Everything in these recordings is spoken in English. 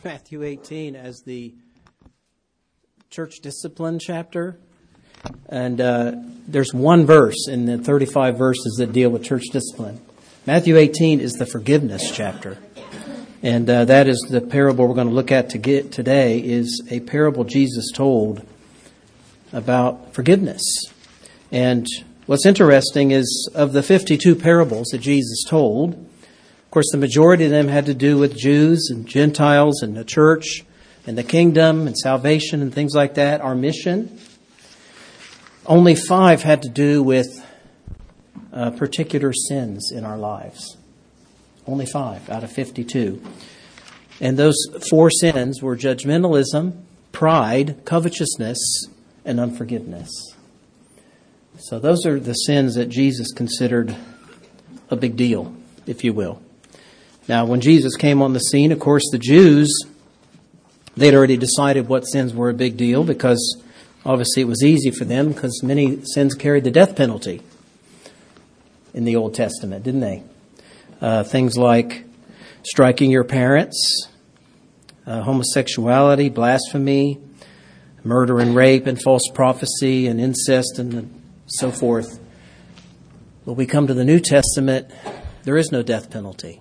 Matthew 18 as the church discipline chapter. And there's one verse in the 35 verses that deal with church discipline. Matthew 18 is the forgiveness chapter. And that is the parable we're going to look at today, is a parable Jesus told about forgiveness. And what's interesting is, of the 52 parables that Jesus told, of course, the majority of them had to do with Jews and Gentiles and the church and the kingdom and salvation and things like that, our mission. Only 5 had to do with particular sins in our lives. Only 5 out of 52. And those 4 sins were judgmentalism, pride, covetousness, and unforgiveness. So those are the sins that Jesus considered a big deal, if you will. Now, when Jesus came on the scene, of course, the Jews, they'd already decided what sins were a big deal, because obviously it was easy for them, because many sins carried the death penalty in the Old Testament, didn't they? Things like striking your parents, homosexuality, blasphemy, murder and rape and false prophecy and incest and so forth. When we come to the New Testament, there is no death penalty.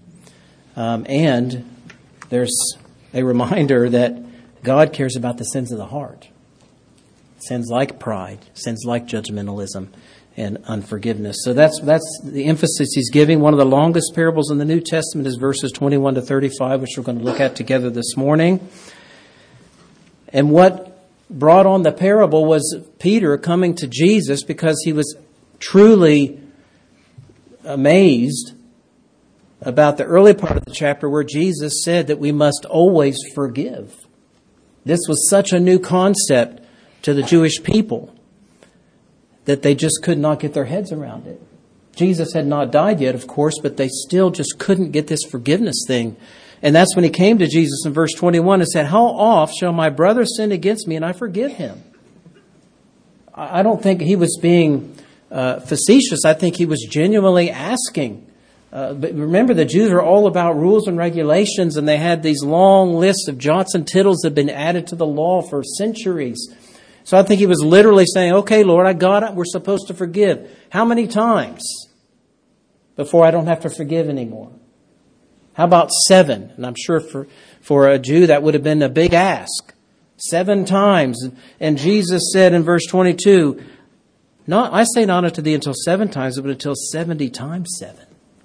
And there's a reminder that God cares about the sins of the heart. Sins like pride, sins like judgmentalism and unforgiveness. So that's the emphasis he's giving. One of the longest parables in the New Testament is verses 21 to 35, which we're going to look at together this morning. And what brought on the parable was Peter coming to Jesus because he was truly amazed about the early part of the chapter where Jesus said that we must always forgive. This was such a new concept to the Jewish people that they just could not get their heads around it. Jesus had not died yet, of course, but they still just couldn't get this forgiveness thing. And that's when he came to Jesus in verse 21 and said, "How oft shall my brother sin against me and I forgive him?" I don't think he was being facetious. I think he was genuinely asking. But remember, the Jews are all about rules and regulations, and they had these long lists of jots and tittles that had been added to the law for centuries. So I think he was literally saying, "Okay, Lord, I got it. We're supposed to forgive. How many times before I don't have to forgive anymore? How about 7? And I'm sure for a Jew that would have been a big ask. 7 times. And Jesus said in verse 22, I say not unto thee until 7 times, but until 70 times 7.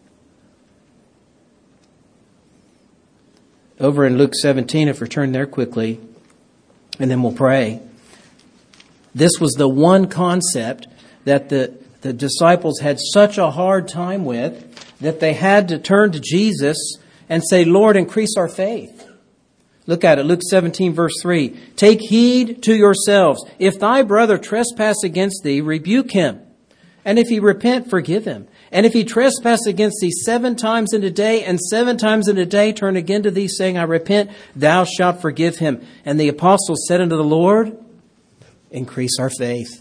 Over in Luke 17, if we turn there quickly, and then we'll pray. This was the one concept that the disciples had such a hard time with that they had to turn to Jesus and say, "Lord, increase our faith." Look at it, Luke 17, verse 3. "Take heed to yourselves. If thy brother trespass against thee, rebuke him. And if he repent, forgive him. And if he trespass against thee 7 times in a day, and 7 times in a day turn again to thee, saying, I repent, thou shalt forgive him. And the apostles said unto the Lord, increase our faith."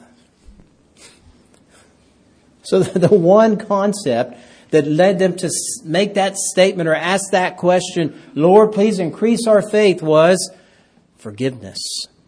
So the one concept that led them to make that statement or ask that question, "Lord, please increase our faith," was forgiveness.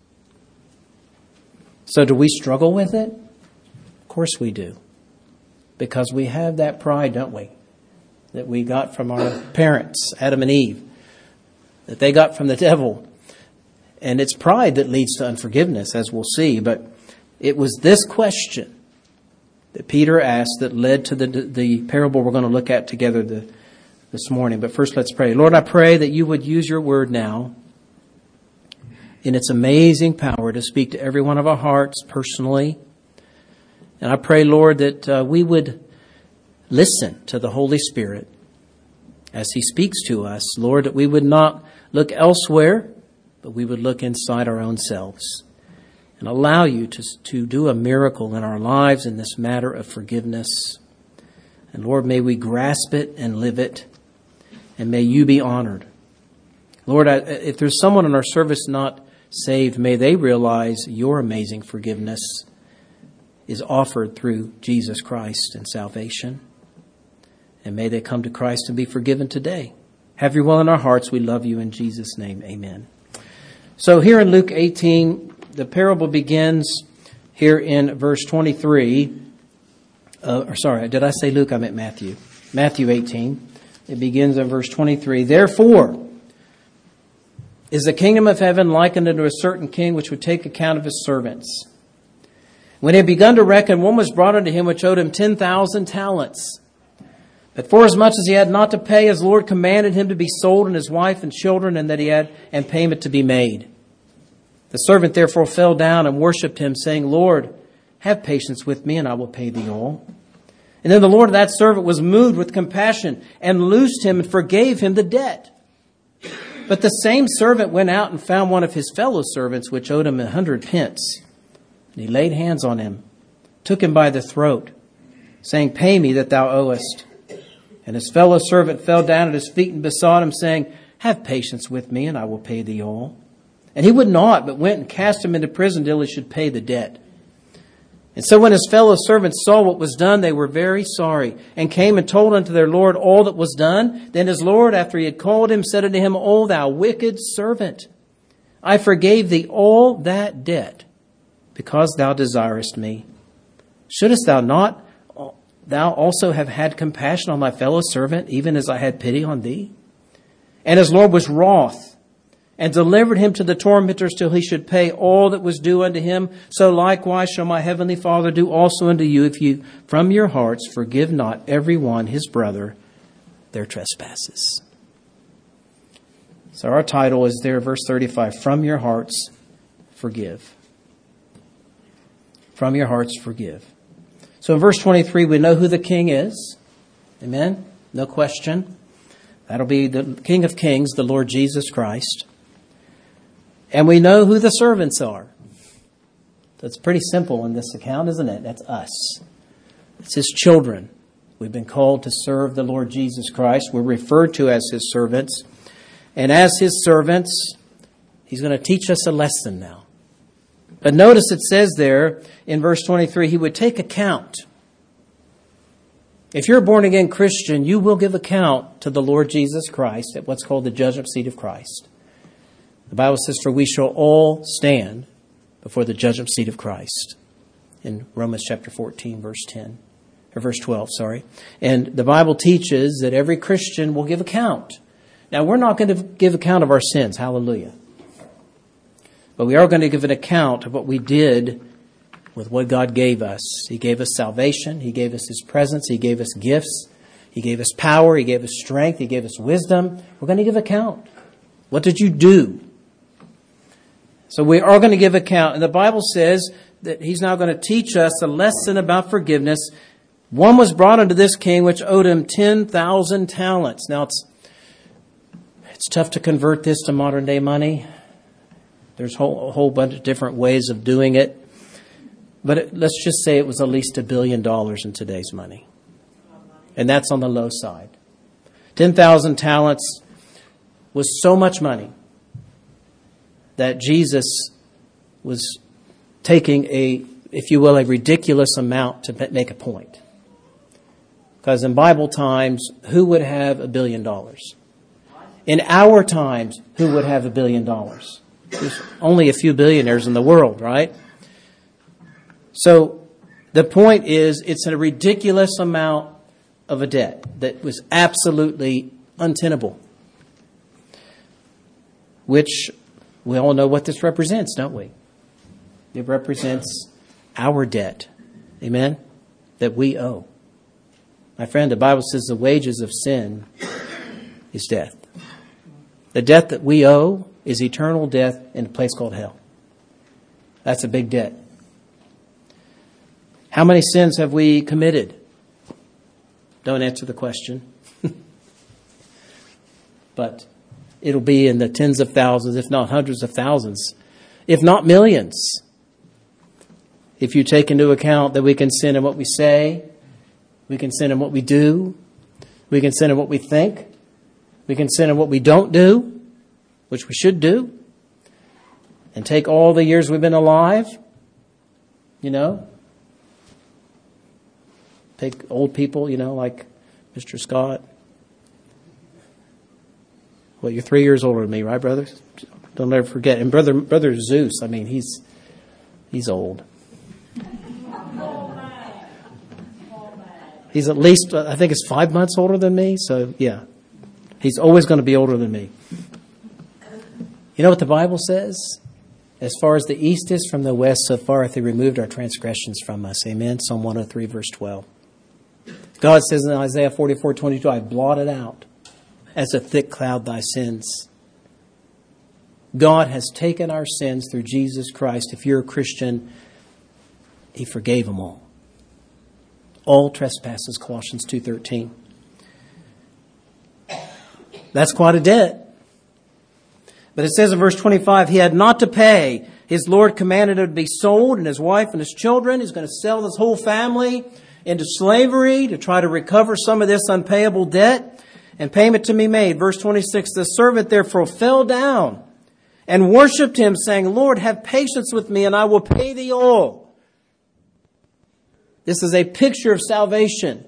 So do we struggle with it? Of course we do. Because we have that pride, don't we? That we got from our parents, Adam and Eve. That they got from the devil. And it's pride that leads to unforgiveness, as we'll see. But it was this question that Peter asked that led to the parable we're going to look at together this morning. But first, let's pray. Lord, I pray that you would use your word now in its amazing power to speak to every one of our hearts personally. And I pray, Lord, that we would listen to the Holy Spirit as he speaks to us. Lord, that we would not look elsewhere, but we would look inside our own selves and allow you to do a miracle in our lives in this matter of forgiveness. And Lord, may we grasp it and live it, and may you be honored. Lord, if there's someone in our service not saved, may they realize your amazing forgiveness is offered through Jesus Christ and salvation. And may they come to Christ and be forgiven today. Have your will in our hearts. We love you in Jesus' name. Amen. So here in Luke 18, the parable begins here in verse 23. Did I say Luke? I meant Matthew. Matthew 18. It begins in verse 23. Therefore, is the kingdom of heaven likened unto a certain king which would take account of his servants? When he had begun to reckon, one was brought unto him which owed him 10,000 talents. But forasmuch as he had not to pay, his Lord commanded him to be sold, and his wife and children, and that he had and payment to be made. The servant therefore fell down and worshipped him, saying, Lord, have patience with me, and I will pay thee all. And then the Lord of that servant was moved with compassion, and loosed him, and forgave him the debt. But the same servant went out and found one of his fellow servants, which owed him 100 pence. And he laid hands on him, took him by the throat, saying, Pay me that thou owest. And his fellow servant fell down at his feet and besought him, saying, Have patience with me, and I will pay thee all. And he would not, but went and cast him into prison till he should pay the debt. And so when his fellow servants saw what was done, they were very sorry, and came and told unto their Lord all that was done. Then his Lord, after he had called him, said unto him, O thou wicked servant, I forgave thee all that debt, because thou desirest me. Shouldest thou also have had compassion on thy fellow servant, even as I had pity on thee? And his Lord was wroth, and delivered him to the tormentors till he should pay all that was due unto him. So likewise shall my heavenly Father do also unto you, if you from your hearts forgive not every one his brother their trespasses. So our title is there, verse 35, From your hearts forgive. From your hearts forgive. So in verse 23, we know who the king is. Amen? No question. That'll be the King of Kings, the Lord Jesus Christ. And we know who the servants are. That's pretty simple in this account, isn't it? That's us. It's his children. We've been called to serve the Lord Jesus Christ. We're referred to as his servants. And as his servants, he's going to teach us a lesson now. But notice it says there in verse 23, he would take account. If you're a born-again Christian, you will give account to the Lord Jesus Christ at what's called the judgment seat of Christ. The Bible says, for we shall all stand before the judgment seat of Christ. In Romans chapter 14, verse 12. And the Bible teaches that every Christian will give account. Now, we're not going to give account of our sins. Hallelujah. But we are going to give an account of what we did with what God gave us. He gave us salvation. He gave us his presence. He gave us gifts. He gave us power. He gave us strength. He gave us wisdom. We're going to give account. What did you do? So we are going to give account. And the Bible says that he's now going to teach us a lesson about forgiveness. One was brought unto this king which owed him 10,000 talents. Now it's tough to convert this to modern day money. There's a whole bunch of different ways of doing it. But let's just say it was at least $1 billion in today's money. And that's on the low side. 10,000 talents was so much money that Jesus was taking a ridiculous amount to make a point. Because in Bible times, who would have $1 billion? In our times, who would have $1 billion? There's only a few billionaires in the world, right? So the point is, it's a ridiculous amount of a debt that was absolutely untenable. Which we all know what this represents, don't we? It represents our debt. Amen? That we owe. My friend, the Bible says the wages of sin is death. The debt that we owe is eternal death in a place called hell. That's a big debt. How many sins have we committed? Don't answer the question. But it'll be in the tens of thousands, if not hundreds of thousands, if not millions. If you take into account that we can sin in what we say, we can sin in what we do, we can sin in what we think, we can sin in what we don't do, which we should do, and take all the years we've been alive, take old people, like Mr. Scott. Well, you're 3 years older than me, right, brother? Don't ever forget. And brother Zeus, I mean, he's old. He's at least, I think it's 5 months older than me. So, yeah, he's always going to be older than me. You know what the Bible says? As far as the east is from the west, so far hath he removed our transgressions from us. Amen. Psalm 103, verse 12. God says in Isaiah 44:22, I blotted out as a thick cloud thy sins. God has taken our sins through Jesus Christ. If you're a Christian, he forgave them all. All trespasses, Colossians 2:13. That's quite a debt. But it says in verse 25, he had not to pay. His Lord commanded him to be sold, and his wife and his children. He's going to sell his whole family into slavery to try to recover some of this unpayable debt, and payment to be made. Verse 26, the servant therefore fell down and worshipped him, saying, Lord, have patience with me, and I will pay thee all. This is a picture of salvation.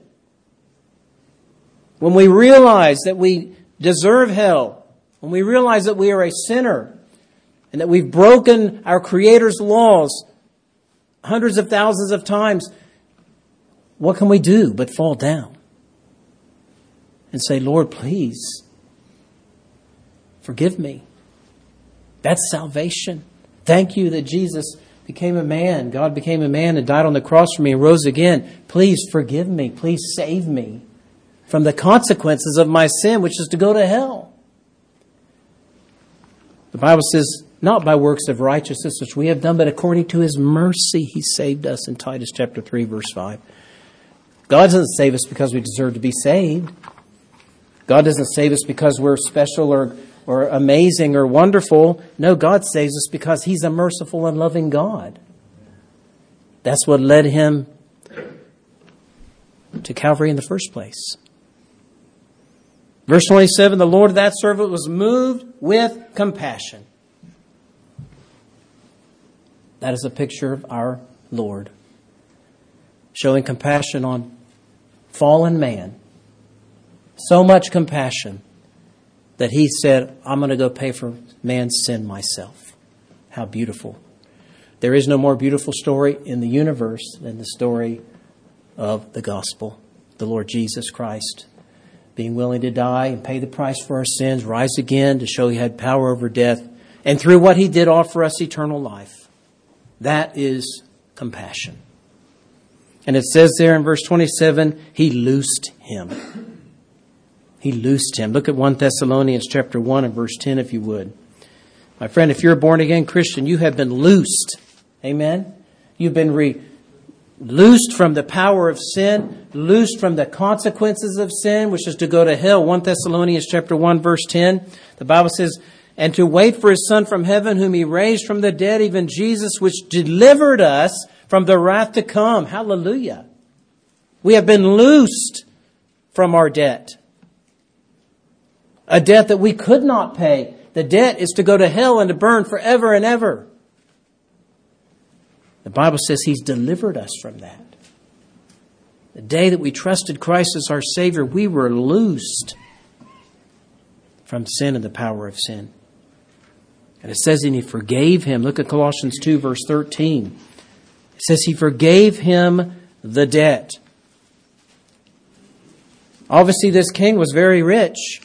When we realize that we deserve hell, when we realize that we are a sinner and that we've broken our Creator's laws hundreds of thousands of times, what can we do but fall down and say, Lord, please forgive me? That's salvation. Thank you that Jesus became a man. God became a man and died on the cross for me and rose again. Please forgive me. Please save me from the consequences of my sin, which is to go to hell. The Bible says, not by works of righteousness which we have done, but according to his mercy he saved us in Titus chapter 3, verse 5. God doesn't save us because we deserve to be saved. God doesn't save us because we're special or amazing or wonderful. No, God saves us because he's a merciful and loving God. That's what led him to Calvary in the first place. Verse 27, the Lord of that servant was moved with compassion. That is a picture of our Lord, showing compassion on fallen man. So much compassion that he said, I'm going to go pay for man's sin myself. How beautiful. There is no more beautiful story in the universe than the story of the gospel. The Lord Jesus Christ being willing to die and pay the price for our sins, rise again to show he had power over death, and through what he did offer us eternal life. That is compassion. And it says there in verse 27, he loosed him. He loosed him. Look at 1 Thessalonians chapter 1 and verse 10 if you would. My friend, if you're a born-again Christian, you have been loosed. Amen? You've been loosed from the power of sin, loosed from the consequences of sin, which is to go to hell. 1 Thessalonians chapter 1 verse 10. The Bible says, and to wait for his Son from heaven, whom he raised from the dead, even Jesus, which delivered us from the wrath to come. Hallelujah. We have been loosed from our debt. A debt that we could not pay. The debt is to go to hell and to burn forever and ever. The Bible says he's delivered us from that. The day that we trusted Christ as our Savior, we were loosed from sin and the power of sin. And it says, and he forgave him. Look at Colossians 2, verse 13. It says he forgave him the debt. Obviously, this king was very rich.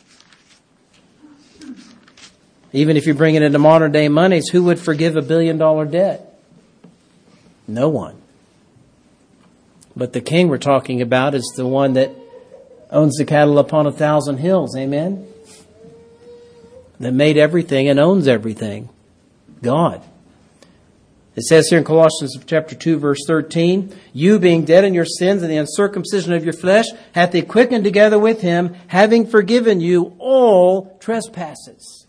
Even if you bring it into modern day monies, who would forgive $1 billion debt? No one. But the king we're talking about is the one that owns the cattle upon 1,000 hills. Amen? That made everything and owns everything. God. It says here in Colossians chapter 2, verse 13, you being dead in your sins and the uncircumcision of your flesh, hath he quickened together with him, having forgiven you all trespasses.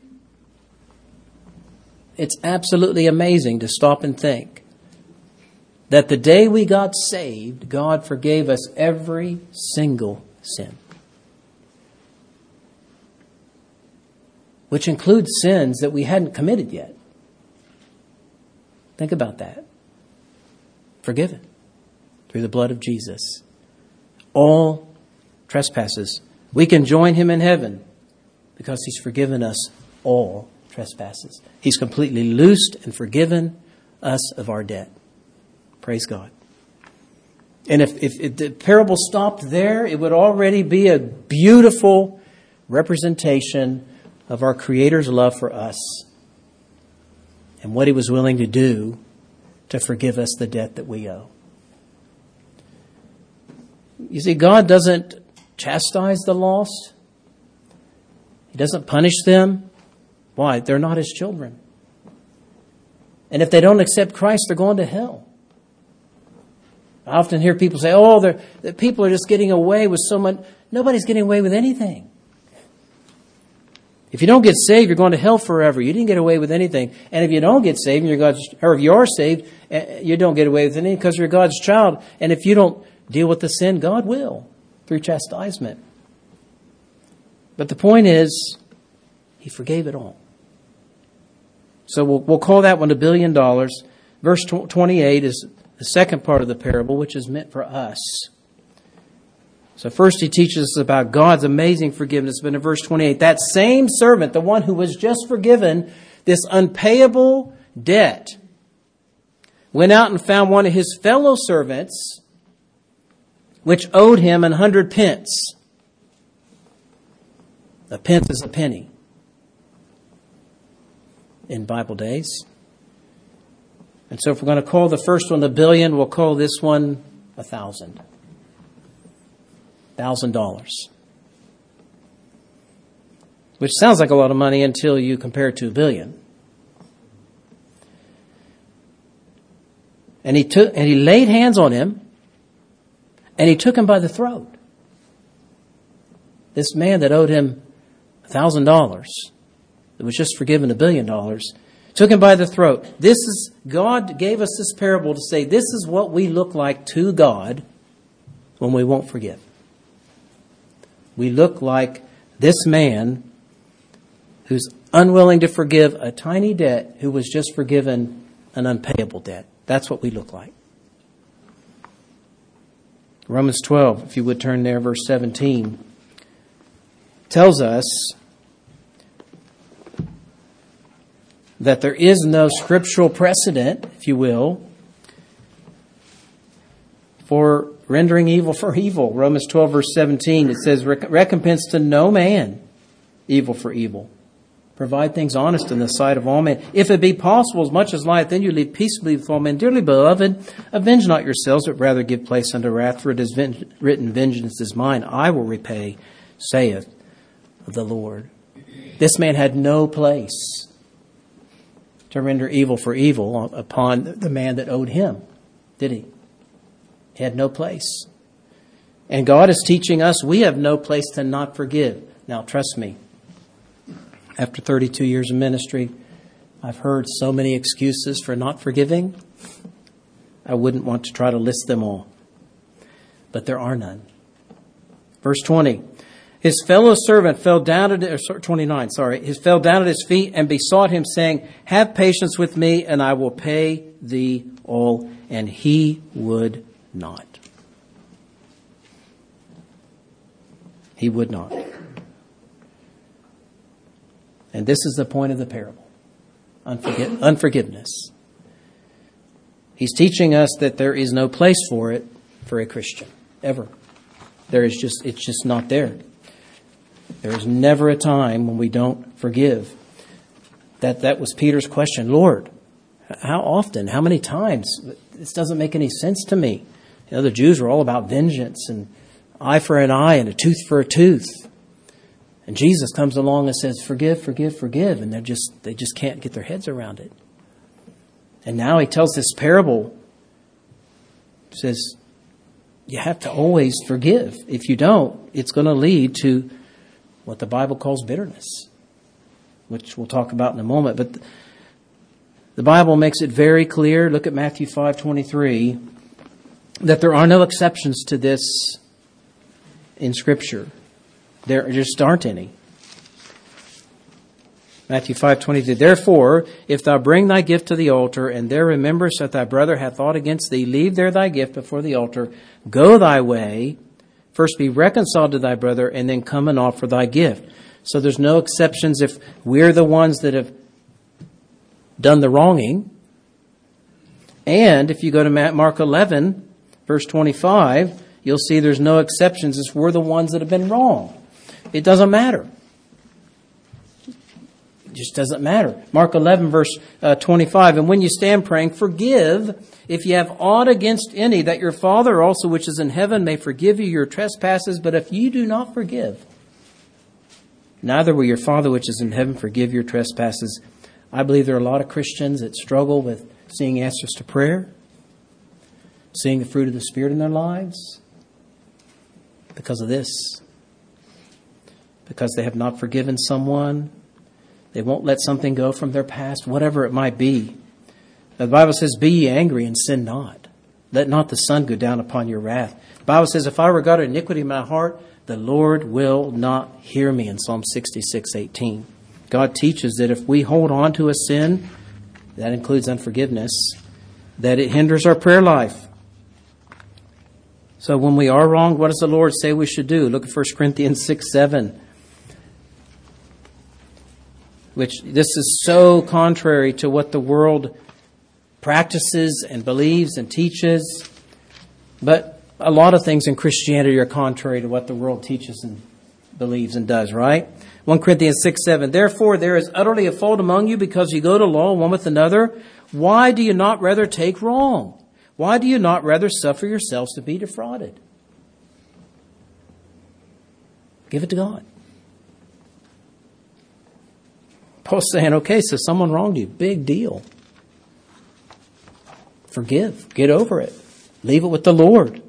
It's absolutely amazing to stop and think that the day we got saved, God forgave us every single sin. Which includes sins that we hadn't committed yet. Think about that. Forgiven through the blood of Jesus. All trespasses. We can join him in heaven Because He's forgiven us all trespasses. He's completely loosed and forgiven us of our debt. Praise God. And if the parable stopped there, it would already be a beautiful representation of our Creator's love for us and what He was willing to do to forgive us the debt that we owe. You see, God doesn't chastise the lost. He doesn't punish them. Why? They're not His children. And if they don't accept Christ, they're going to hell. I often hear people say, the people are just getting away with so much. Nobody's getting away with anything. If you don't get saved, you're going to hell forever. You didn't get away with anything. And if you don't get saved, or if you are saved, you don't get away with anything because you're God's child. And if you don't deal with the sin, God will through chastisement. But the point is, He forgave it all. So we'll call that one $1 billion. Verse 28 is the second part of the parable, which is meant for us. So first He teaches us about God's amazing forgiveness. But in verse 28, that same servant, the one who was just forgiven this unpayable debt, went out and found one of his fellow servants, which owed him 100 pence. A pence is a penny in Bible days. And so if we're going to call the first one $1 billion, we'll call this one $1,000. $1,000. Which sounds like a lot of money until you compare it to $1 billion. And he laid hands on him, and he took him by the throat. This man that owed him $1,000, that was just forgiven $1 billion, took him by the throat. God gave us this parable to say this is what we look like to God when we won't forgive. We look like this man who's unwilling to forgive a tiny debt who was just forgiven an unpayable debt. That's what we look like. Romans 12, if you would turn there, verse 17, tells us that there is no scriptural precedent, if you will, for rendering evil for evil. Romans 12, verse 17, it says, recompense to no man evil for evil. Provide things honest in the sight of all men. If it be possible, as much as lieth in you, live peaceably with all men. Dearly beloved, avenge not yourselves, but rather give place unto wrath, for it is written, vengeance is mine, I will repay, saith the Lord. This man had no place to render evil for evil upon the man that owed him, did he? He had no place. And God is teaching us we have no place to not forgive. Now, trust me, after 32 years of ministry, I've heard so many excuses for not forgiving. I wouldn't want to try to list them all. But there are none. Verse 20. His fellow servant fell down at his feet and besought him, saying, have patience with me, and I will pay thee all. And he would not. He would not. And this is the point of the parable. Unforgiveness. He's teaching us that there is no place for it for a Christian, ever. It's just not there. There is never a time when we don't forgive. That was Peter's question. Lord, how often? How many times? This doesn't make any sense to me. You know, the Jews were all about vengeance and eye for an eye and a tooth for a tooth. And Jesus comes along and says, forgive, forgive, forgive. And they just can't get their heads around it. And now he tells this parable. He says, you have to always forgive. If you don't, it's going to lead to what the Bible calls bitterness, which we'll talk about in a moment. But the Bible makes it very clear, look at Matthew 5:23, that there are no exceptions to this in Scripture. There just aren't any. Matthew 5:22, therefore, if thou bring thy gift to the altar, and there rememberest that thy brother hath aught against thee, leave there thy gift before the altar, go thy way, first be reconciled to thy brother, and then come and offer thy gift. So there's no exceptions if we're the ones that have done the wronging. And if you go to Mark 11, verse 25, you'll see there's no exceptions if we're the ones that have been wrong. It doesn't matter. It just doesn't matter. Mark 11, verse 25, and when you stand praying, forgive if you have aught against any, that your Father also which is in heaven may forgive you your trespasses. But if you do not forgive, neither will your Father which is in heaven forgive your trespasses. I believe there are a lot of Christians that struggle with seeing answers to prayer, seeing the fruit of the Spirit in their lives, because of this. Because they have not forgiven someone. They won't let something go from their past, whatever it might be. The Bible says, be ye angry and sin not. Let not the sun go down upon your wrath. The Bible says, if I regard iniquity in my heart, the Lord will not hear me, in Psalm 66:18. God teaches that if we hold on to a sin, that includes unforgiveness, that it hinders our prayer life. So when we are wrong, what does the Lord say we should do? Look at 1 Corinthians 6:7. Which this is so contrary to what the world practices and believes and teaches. But a lot of things in Christianity are contrary to what the world teaches and believes and does, right? 1 Corinthians 6:7. Therefore there is utterly a fault among you, because you go to law one with another. Why do you not rather take wrong? Why do you not rather suffer yourselves to be defrauded? Give it to God. Paul's saying, okay, so someone wronged you. Big deal. Forgive. Get over it. Leave it with the Lord.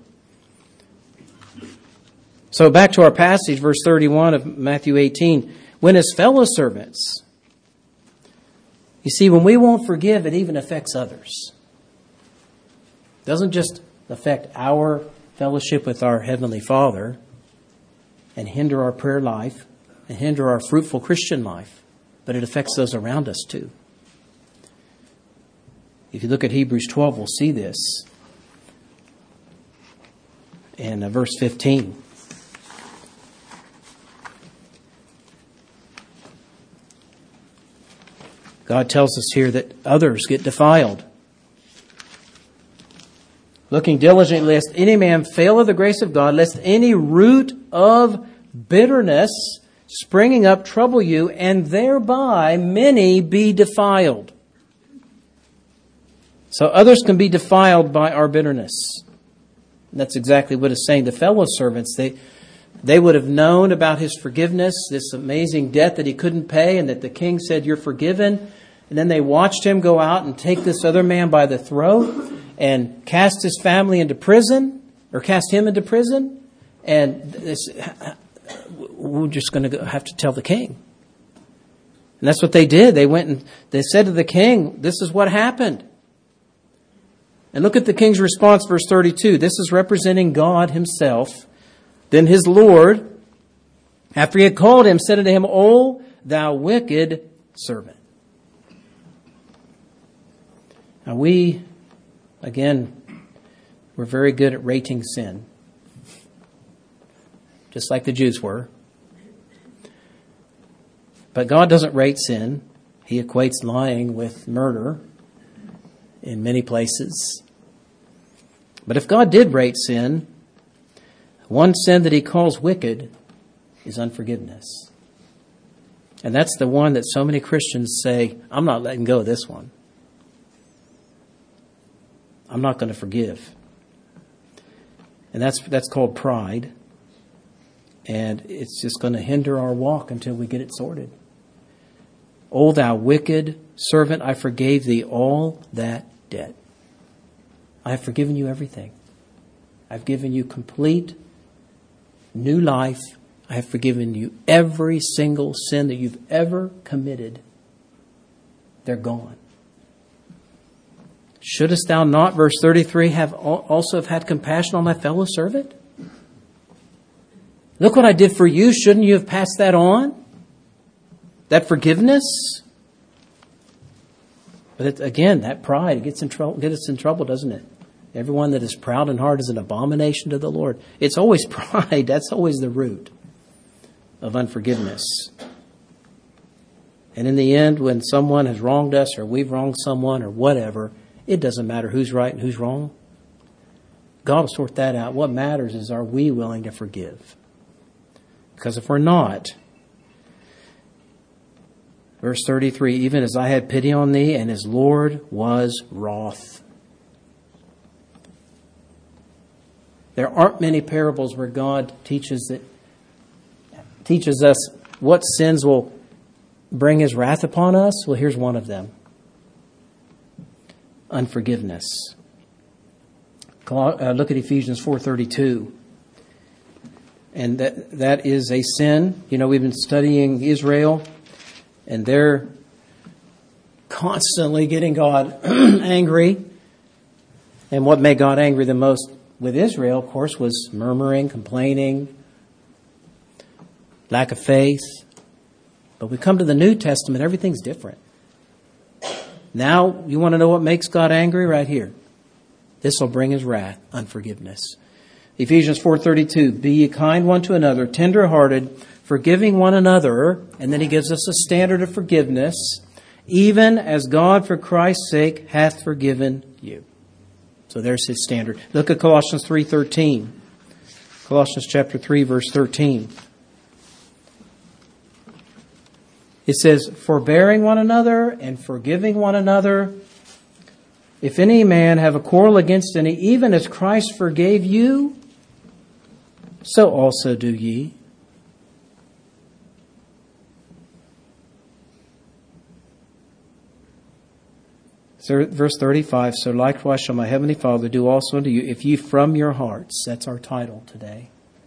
So back to our passage, verse 31 of Matthew 18. When his fellow servants, you see, when we won't forgive, it even affects others. It doesn't just affect our fellowship with our Heavenly Father and hinder our prayer life and hinder our fruitful Christian life, but it affects those around us too. If you look at Hebrews 12, we'll see this in verse 15. God tells us here that others get defiled. Looking diligently, lest any man fail of the grace of God, lest any root of bitterness springing up trouble you, and thereby many be defiled. So others can be defiled by our bitterness. And that's exactly what it's saying. The fellow servants, they would have known about his forgiveness, this amazing debt that he couldn't pay, and that the king said, you're forgiven. And then they watched him go out and take this other man by the throat and cast his family into prison, or cast him into prison. And we're just going to have to tell the king. And that's what they did. They went and they said to the king, this is what happened. And look at the king's response, verse 32. This is representing God himself. Then his Lord, after he had called him, said unto him, O thou wicked servant. Now we're very good at rating sin. Just like the Jews were. But God doesn't rate sin. He equates lying with murder in many places. But if God did rate sin, one sin that he calls wicked is unforgiveness. And that's the one that so many Christians say, I'm not letting go of this one. I'm not going to forgive. And that's called pride. And it's just going to hinder our walk until we get it sorted. O thou wicked servant, I forgave thee all that debt. I have forgiven you everything. I've given you complete new life. I have forgiven you every single sin that you've ever committed. They're gone. Shouldest thou not, verse 33, also have had compassion on thy fellow servant? Look what I did for you. Shouldn't you have passed that on? That forgiveness? But again, that pride gets us in trouble, doesn't it? Everyone that is proud in heart is an abomination to the Lord. It's always pride. That's always the root of unforgiveness. And in the end, when someone has wronged us or we've wronged someone or whatever, it doesn't matter who's right and who's wrong. God will sort that out. What matters is, are we willing to forgive? Because if we're not, verse 33, even as I had pity on thee, and his Lord was wroth. There aren't many parables where God teaches us what sins will bring his wrath upon us. Well, here's one of them. Unforgiveness. Look at Ephesians 4:32. And that is a sin. You know, we've been studying Israel, and they're constantly getting God angry. And what made God angry the most with Israel, of course, was murmuring, complaining, lack of faith. But we come to the New Testament, everything's different. Now, you want to know what makes God angry? Right here. This will bring his wrath, unforgiveness. Ephesians 4:32, be ye kind one to another, tender-hearted, forgiving one another. And then he gives us a standard of forgiveness, even as God for Christ's sake hath forgiven you. So there's his standard. Look at Colossians 3:13. Colossians chapter 3, verse 13. It says, forbearing one another and forgiving one another. If any man have a quarrel against any, even as Christ forgave you, so also do ye. So, verse 35, so likewise shall my heavenly Father do also unto you, if ye from your hearts. That's our title today.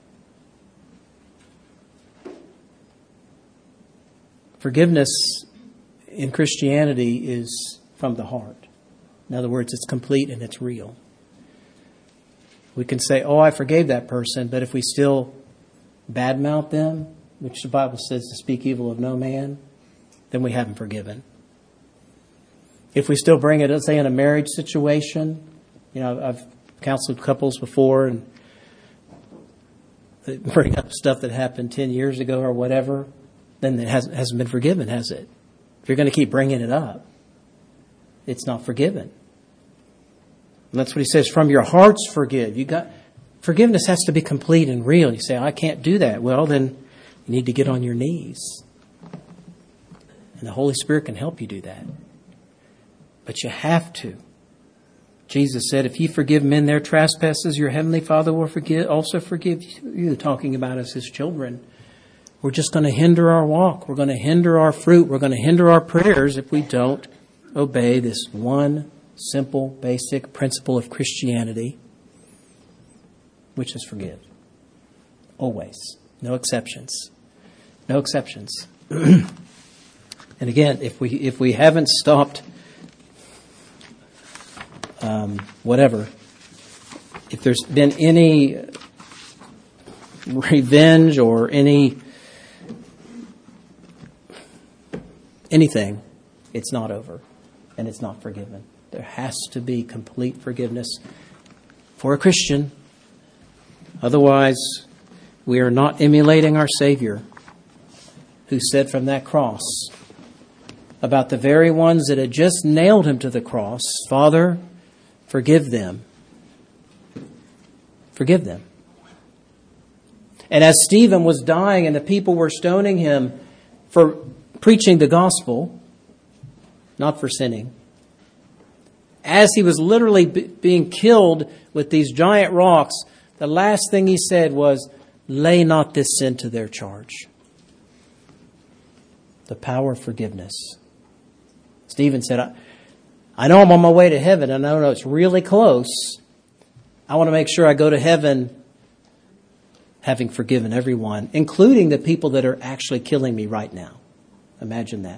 Forgiveness in Christianity is from the heart. In other words, it's complete and it's real. We can say, oh, I forgave that person, but if we still badmouth them, which the Bible says to speak evil of no man, then we haven't forgiven. If we still bring it, let's say in a marriage situation, you know, I've counseled couples before and they bring up stuff that happened 10 years ago or whatever, then it hasn't been forgiven, has it? If you're going to keep bringing it up, it's not forgiven. And that's what he says, from your hearts forgive. Forgiveness has to be complete and real. You say, I can't do that. Well, then you need to get on your knees. And the Holy Spirit can help you do that. But you have to. Jesus said, if you forgive men their trespasses, your heavenly Father will also forgive you, talking about us as children. We're just going to hinder our walk. We're going to hinder our fruit. We're going to hinder our prayers if we don't obey this one simple, basic principle of Christianity, which is forgive. Always. No exceptions. No exceptions. And again, if we haven't stopped whatever, if there's been any revenge or anything, it's not over and it's not forgiven. There has to be complete forgiveness for a Christian. Otherwise, we are not emulating our Savior, who said from that cross about the very ones that had just nailed him to the cross, Father, forgive them. Forgive them. And as Stephen was dying and the people were stoning him for preaching the gospel, not for sinning, as he was literally being killed with these giant rocks, the last thing he said was, lay not this sin to their charge. The power of forgiveness. Stephen said, I know I'm on my way to heaven. I know it's really close. I want to make sure I go to heaven having forgiven everyone, including the people that are actually killing me right now. Imagine that.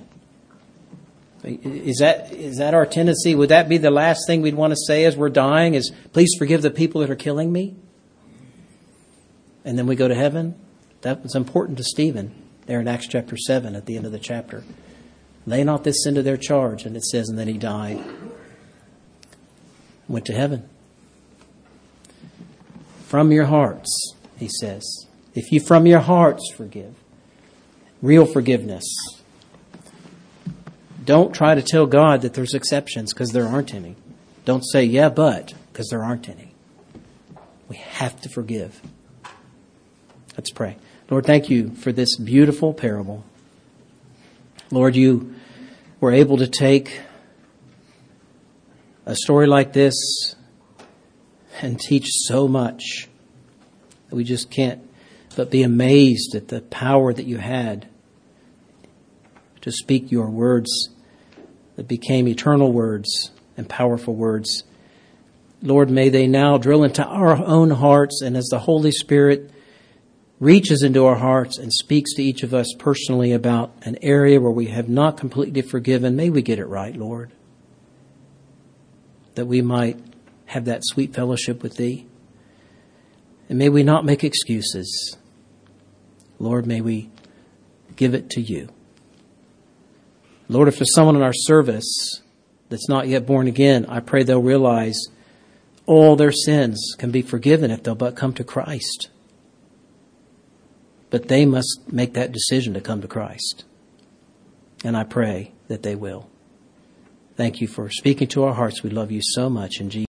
Is that our tendency? Would that be the last thing we'd want to say as we're dying is, please forgive the people that are killing me? And then we go to heaven? That was important to Stephen there in Acts chapter 7 at the end of the chapter. Lay not this sin to their charge. And it says, and then he died. Went to heaven. From your hearts, he says. If you from your hearts forgive. Real forgiveness. Don't try to tell God that there's exceptions, because there aren't any. Don't say, yeah, but, because there aren't any. We have to forgive. Let's pray. Lord, thank you for this beautiful parable. Lord, you were able to take a story like this and teach so much that we just can't but be amazed at the power that you had to speak your words that became eternal words and powerful words. Lord, may they now drill into our own hearts, and as the Holy Spirit reaches into our hearts and speaks to each of us personally about an area where we have not completely forgiven, may we get it right, Lord, that we might have that sweet fellowship with Thee. And may we not make excuses. Lord, may we give it to You. Lord, if there's someone in our service that's not yet born again, I pray they'll realize all their sins can be forgiven if they'll but come to Christ. But they must make that decision to come to Christ. And I pray that they will. Thank you for speaking to our hearts. We love You so much in Jesus' name.